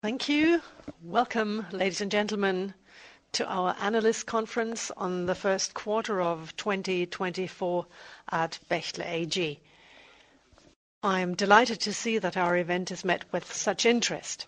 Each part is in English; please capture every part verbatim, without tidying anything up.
Thank you. Welcome, ladies and gentlemen, to our analyst conference on the first quarter of twenty twenty-four at Bechtle A G. I'm delighted to see that our event is met with such interest.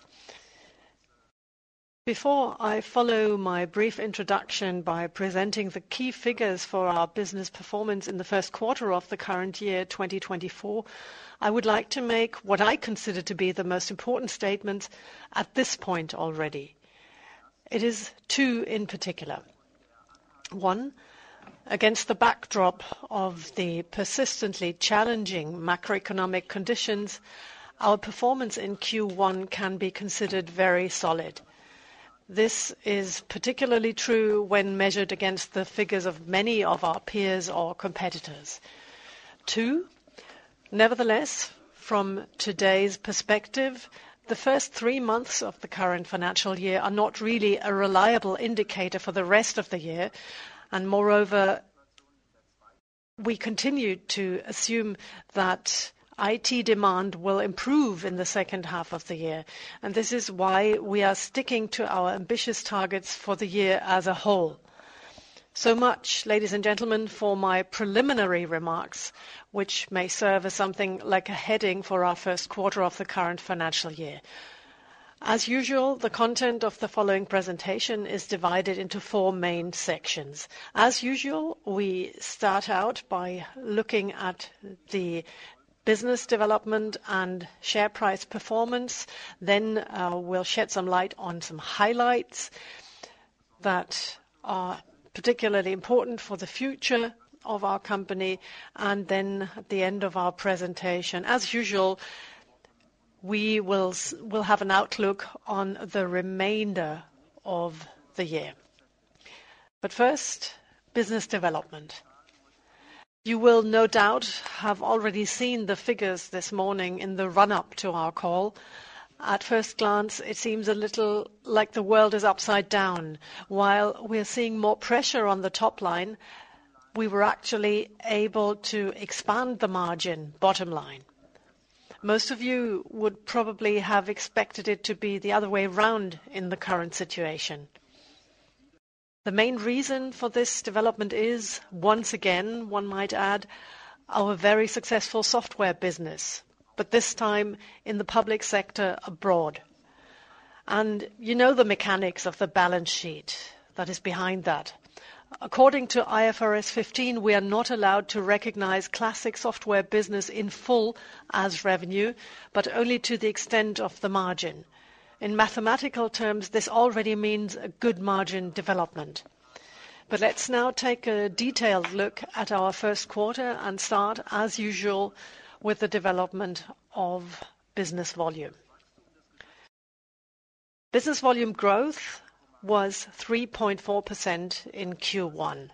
Before I follow my brief introduction by presenting the key figures for our business performance in the first quarter of the current year, twenty twenty-four, I would like to make what I consider to be the most important statements at this point already. It is two in particular. One, against the backdrop of the persistently challenging macroeconomic conditions, our performance in Q one can be considered very solid. This is particularly true when measured against the figures of many of our peers or competitors. Two, nevertheless, from today's perspective, the first three months of the current financial year are not really a reliable indicator for the rest of the year, and moreover, we continue to assume that I T demand will improve in the second half of the year, and this is why we are sticking to our ambitious targets for the year as a whole. So much, ladies and gentlemen, for my preliminary remarks, which may serve as something like a heading for our first quarter of the current financial year. As usual, the content of the following presentation is divided into four main sections. As usual, we start out by looking at the business development and share price performance. Then uh, we'll shed some light on some highlights that are particularly important for the future of our company. And then at the end of our presentation, as usual, we will, will have an outlook on the remainder of the year. But first, business development. You will no doubt have already seen the figures this morning in the run-up to our call. At first glance, it seems a little like the world is upside down. While we're seeing more pressure on the top line, we were actually able to expand the margin, bottom line. Most of you would probably have expected it to be the other way around in the current situation. The main reason for this development is, once again, one might add, our very successful software business, but this time in the public sector abroad. And you know the mechanics of the balance sheet that is behind that. According to I F R S fifteen, we are not allowed to recognize classic software business in full as revenue, but only to the extent of the margin. In mathematical terms, this already means a good margin development. But let's now take a detailed look at our first quarter and start, as usual, with the development of business volume. Business volume growth was three point four percent in Q one.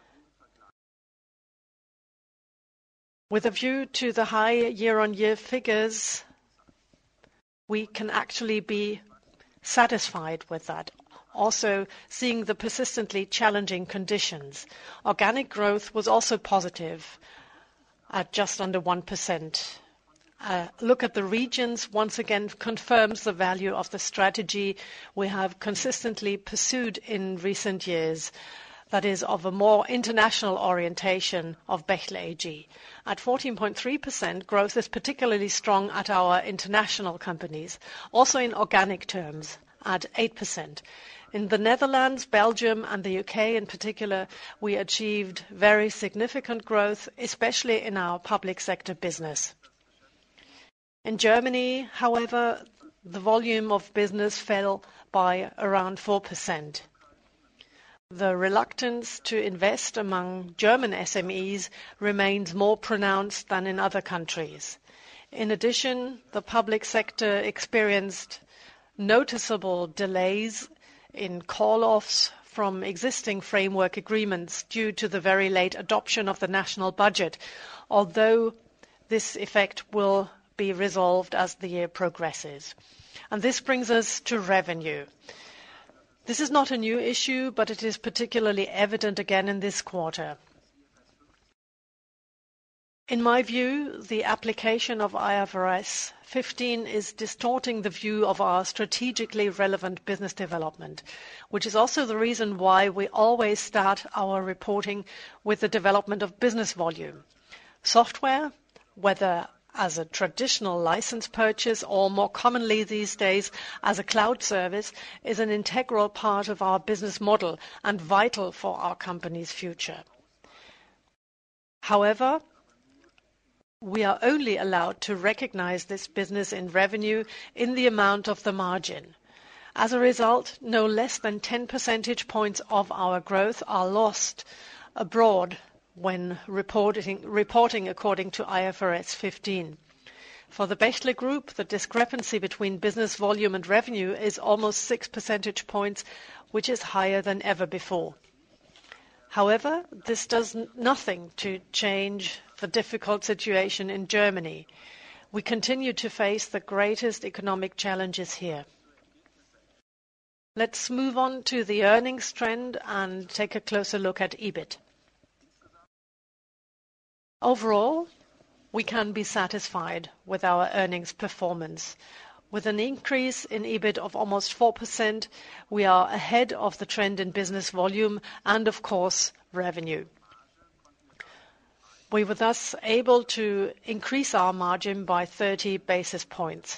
With a view to the high year-on-year figures, we can actually be satisfied with that. Also, seeing the persistently challenging conditions. Organic growth was also positive at just under one percent. Uh, look at the regions once again confirms the value of the strategy we have consistently pursued in recent years. That is, of a more international orientation of Bechtle A G. At fourteen point three percent, growth is particularly strong at our international companies, also in organic terms, at eight percent. In the Netherlands, Belgium and the U K in particular, we achieved very significant growth, especially in our public sector business. In Germany, however, the volume of business fell by around four percent. The reluctance to invest among German S M Es remains more pronounced than in other countries. In addition, the public sector experienced noticeable delays in call-offs from existing framework agreements due to the very late adoption of the national budget, although this effect will be resolved as the year progresses. And this brings us to revenue. This is not a new issue, but it is particularly evident again in this quarter. In my view, the application of I F R S fifteen is distorting the view of our strategically relevant business development, which is also the reason why we always start our reporting with the development of business volume. Software, whether as a traditional license purchase or more commonly these days as a cloud service, is an integral part of our business model and vital for our company's future. However, we are only allowed to recognize this business in revenue in the amount of the margin. As a result, no less than ten percentage points of our growth are lost abroad when reporting, reporting according to I F R S fifteen. For the Bechtle Group, the discrepancy between business volume and revenue is almost six percentage points, which is higher than ever before. However, this does nothing to change the difficult situation in Germany. We continue to face the greatest economic challenges here. Let's move on to the earnings trend and take a closer look at EBIT. Overall, we can be satisfied with our earnings performance. With an increase in EBIT of almost four percent, we are ahead of the trend in business volume and, of course, revenue. We were thus able to increase our margin by thirty basis points.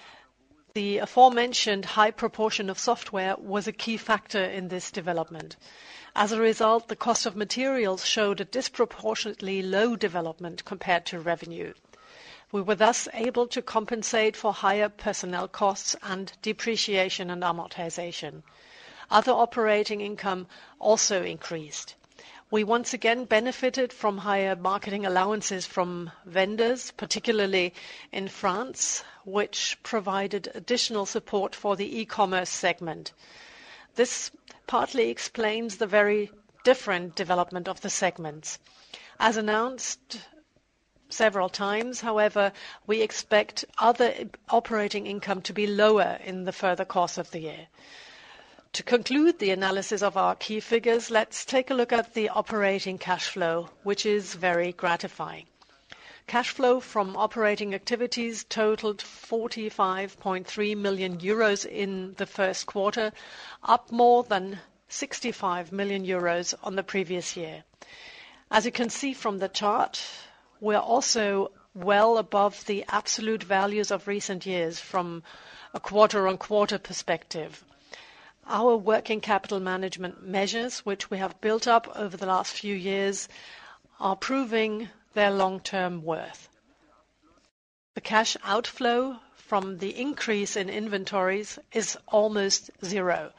The aforementioned high proportion of software was a key factor in this development. As a result, the cost of materials showed a disproportionately low development compared to revenue. We were thus able to compensate for higher personnel costs and depreciation and amortization. Other operating income also increased. We once again benefited from higher marketing allowances from vendors, particularly in France, which provided additional support for the e-commerce segment. This partly explains the very different development of the segments. As announced several times, however, we expect other operating income to be lower in the further course of the year. To conclude the analysis of our key figures, let's take a look at the operating cash flow, which is very gratifying. Cash flow from operating activities totaled forty-five point three million euros in the first quarter, up more than sixty-five million euros on the previous year. As you can see from the chart, we are also well above the absolute values of recent years from a quarter-on-quarter perspective. Our working capital management measures, which we have built up over the last few years, are proving their long-term worth. The cash outflow from the increase in inventories is almost zero,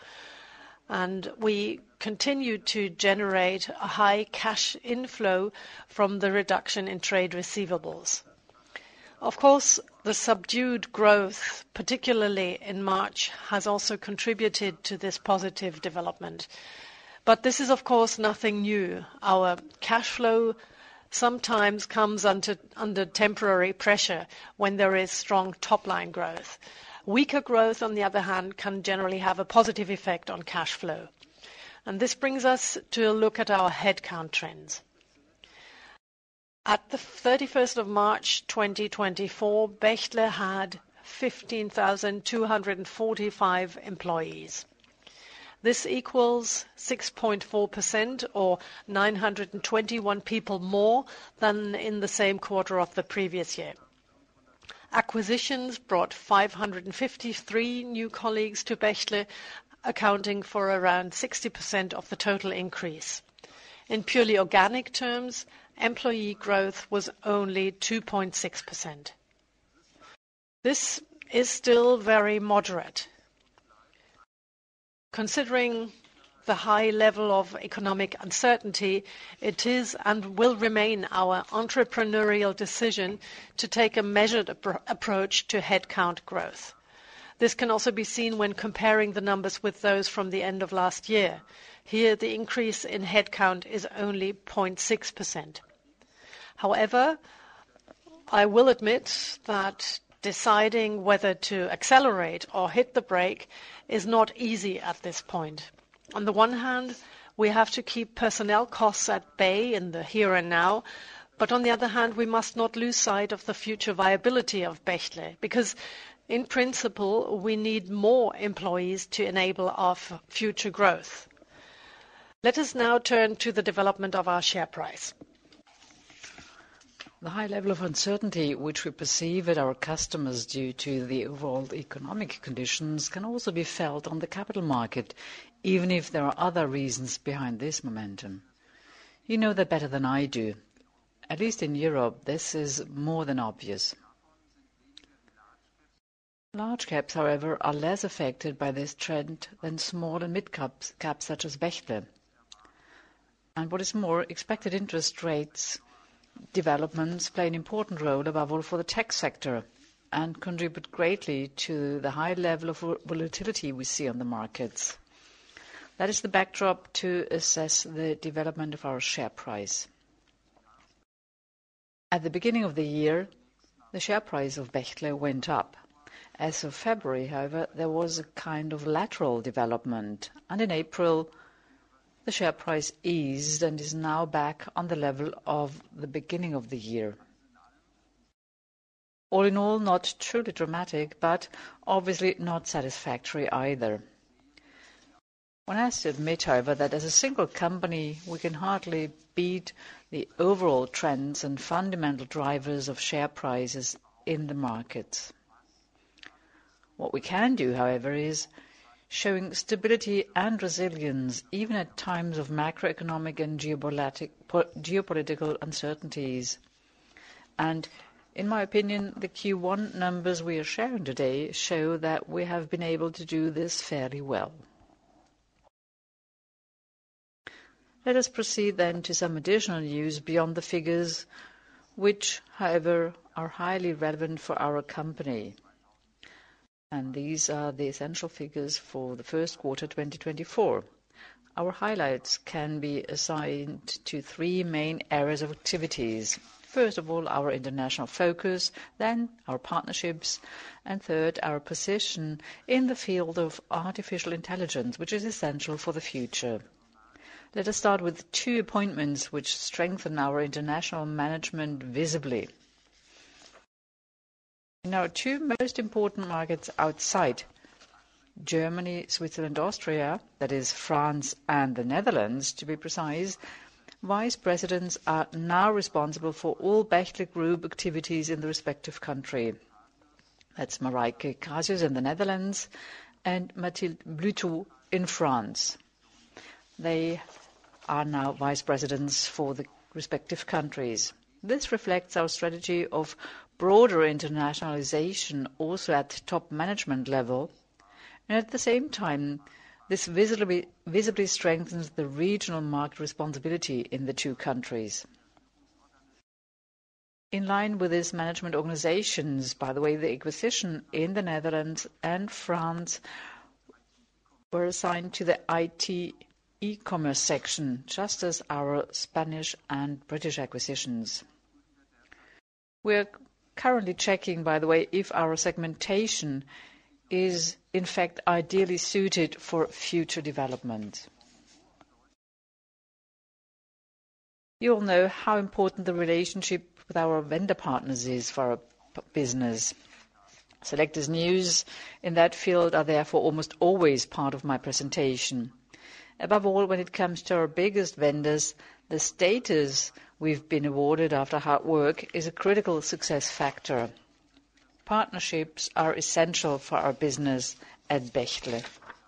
and we continue to generate a high cash inflow from the reduction in trade receivables. Of course, the subdued growth, particularly in March, has also contributed to this positive development. But this is, of course, nothing new. Our cash flow sometimes comes under, under temporary pressure when there is strong top-line growth. Weaker growth, on the other hand, can generally have a positive effect on cash flow. And this brings us to a look at our headcount trends. At the thirty-first of March twenty twenty-four, Bechtle had fifteen thousand two hundred forty-five employees. This equals six point four percent or nine hundred twenty-one people more than in the same quarter of the previous year. Acquisitions brought five hundred fifty-three new colleagues to Bechtle, accounting for around sixty percent of the total increase. In purely organic terms, employee growth was only two point six percent. This is still very moderate. Considering the high level of economic uncertainty, it is and will remain our entrepreneurial decision to take a measured ap- approach to headcount growth. This can also be seen when comparing the numbers with those from the end of last year. Here, the increase in headcount is only zero point six percent. However, I will admit that deciding whether to accelerate or hit the brake is not easy at this point. On the one hand, we have to keep personnel costs at bay in the here and now, But on the other hand, we must not lose sight of the future viability of Bechtle, because in principle, we need more employees to enable our f- future growth. Let us now turn to the development of our share price. The high level of uncertainty which we perceive at our customers due to the overall economic conditions can also be felt on the capital market, even if there are other reasons behind this momentum. You know that better than I do. At least in Europe, this is more than obvious. Large caps, however, are less affected by this trend than small and mid caps, caps such as Bechtle. And what is more, expected interest rates developments play an important role, above all for the tech sector, and contribute greatly to the high level of volatility we see on the markets. That is the backdrop to assess the development of our share price. At the beginning of the year, the share price of Bechtle went up. As of February, however, there was a kind of lateral development, and in April, the share price eased and is now back on the level of the beginning of the year. All in all, not truly dramatic, but obviously not satisfactory either. One has to admit, however, that as a single company, we can hardly beat the overall trends and fundamental drivers of share prices in the markets. What we can do, however, is showing stability and resilience even at times of macroeconomic and geopolitical uncertainties. And in my opinion, the Q one numbers we are sharing today show that we have been able to do this fairly well. Let us proceed then to some additional news beyond the figures, which, however, are highly relevant for our company. And these are the essential figures for the first quarter twenty twenty-four. Our highlights can be assigned to three main areas of activities. First of all, our international focus, then our partnerships, and third, our position in the field of artificial intelligence, which is essential for the future. Let us start with two appointments which strengthen our international management visibly. In our two most important markets outside Germany, Switzerland, Austria, that is France and the Netherlands to be precise, vice presidents are now responsible for all Bechtle Group activities in the respective country. That's Marijke Casius in the Netherlands and Mathilde Bluteau in France. They are now vice presidents for the respective countries. This reflects our strategy of broader internationalization also at top management level, and at the same time, this visibly, visibly strengthens the regional market responsibility in the two countries. In line with these management organizations, by the way, the acquisition in the Netherlands and France were assigned to the I T e-commerce section, just as our Spanish and British acquisitions. We are currently checking, by the way, if our segmentation is in fact ideally suited for future development. You all know how important the relationship with our vendor partners is for our business. Selectors news in that field are therefore almost always part of my presentation. Above all, when it comes to our biggest vendors, the status we've been awarded after hard work is a critical success factor. Partnerships are essential for our business at Bechtle.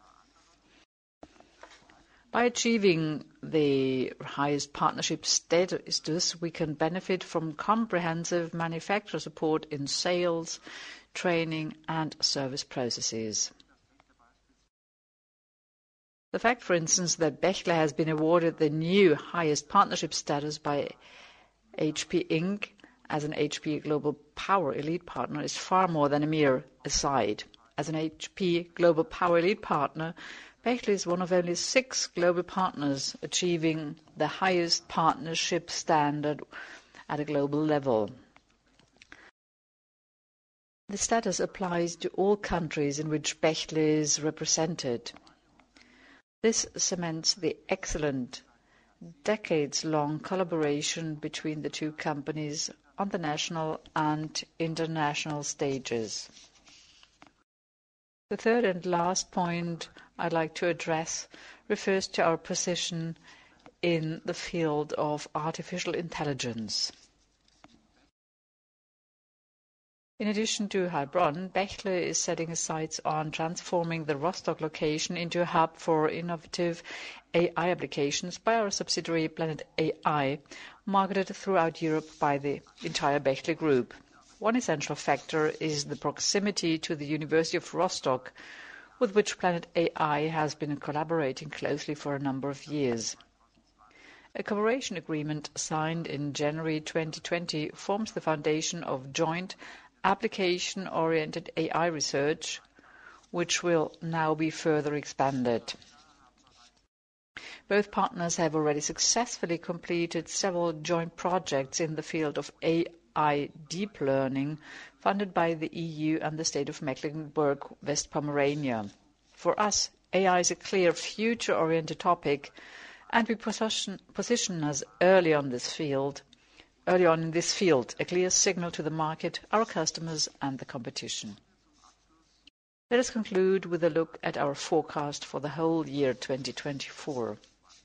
By achieving the highest partnership status, we can benefit from comprehensive manufacturer support in sales, training, and service processes. The fact, for instance, that Bechtle has been awarded the new highest partnership status by H P Incorporated as an H P Global Power Elite Partner is far more than a mere aside. As an H P Global Power Elite Partner, Bechtle is one of only six global partners achieving the highest partnership standard at a global level. The status applies to all countries in which Bechtle is represented. This cements the excellent decades-long collaboration between the two companies on the national and international stages. The third and last point I'd like to address refers to our position in the field of artificial intelligence. In addition to Heilbronn, Bechtle is setting his sights on transforming the Rostock location into a hub for innovative A I applications by our subsidiary Planet A I, marketed throughout Europe by the entire Bechtle Group. One essential factor is the proximity to the University of Rostock, with which Planet A I has been collaborating closely for a number of years. A cooperation agreement signed in January twenty twenty forms the foundation of joint application-oriented A I research, which will now be further expanded. Both partners have already successfully completed several joint projects in the field of A I deep learning, funded by the E U and the state of Mecklenburg-West Pomerania. For us, A I is a clear future-oriented topic, and we position, position us early on this field, early on in this field, a clear signal to the market, our customers, and the competition. Let us conclude with a look at our forecast for the whole year twenty twenty-four.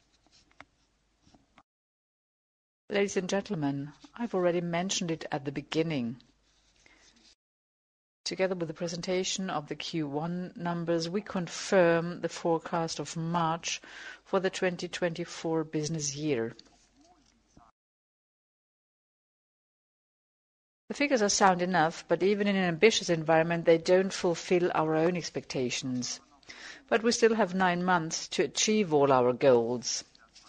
Ladies and gentlemen, I've already mentioned it at the beginning. Together with the presentation of the Q one numbers, we confirm the forecast of March for the twenty twenty-four business year. The figures are sound enough, but even in an ambitious environment, they don't fulfill our own expectations. But we still have nine months to achieve all our goals.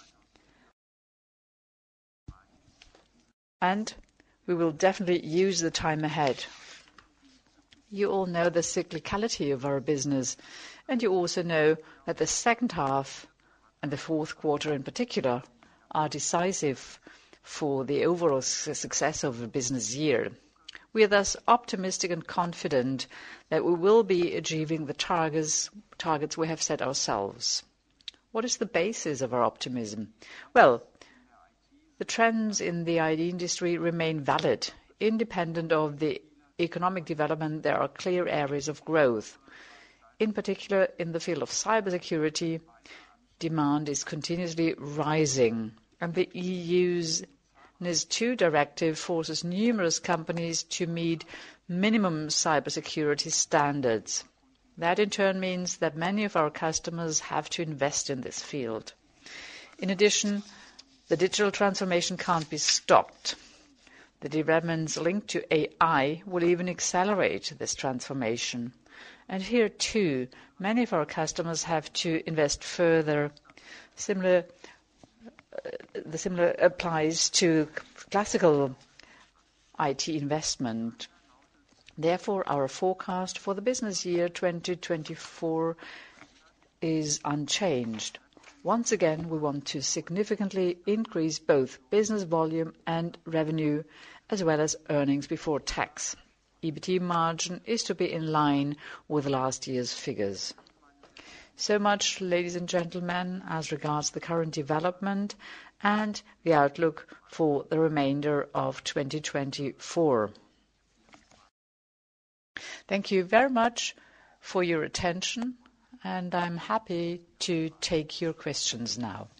And we will definitely use the time ahead. You all know the cyclicality of our business, and you also know that the second half, and the fourth quarter in particular, are decisive for the overall success of a business year. We are thus optimistic and confident that we will be achieving the targets, targets we have set ourselves. What is the basis of our optimism? Well, the trends in the I T industry remain valid. Independent of the economic development, there are clear areas of growth. In particular, in the field of cybersecurity, demand is continuously rising, and the E U's NIS two directive forces numerous companies to meet minimum cybersecurity standards. That in turn means that many of our customers have to invest in this field. In addition, the digital transformation can't be stopped. The developments linked to A I will even accelerate this transformation. And here too, many of our customers have to invest further. Similar The similar applies to classical I T investment. Therefore, our forecast for the business year twenty twenty-four is unchanged. Once again, we want to significantly increase both business volume and revenue, as well as earnings before tax. E B T margin is to be in line with last year's figures. So much, ladies and gentlemen, as regards the current development and the outlook for the remainder of twenty twenty-four. Thank you very much for your attention, and I'm happy to take your questions now.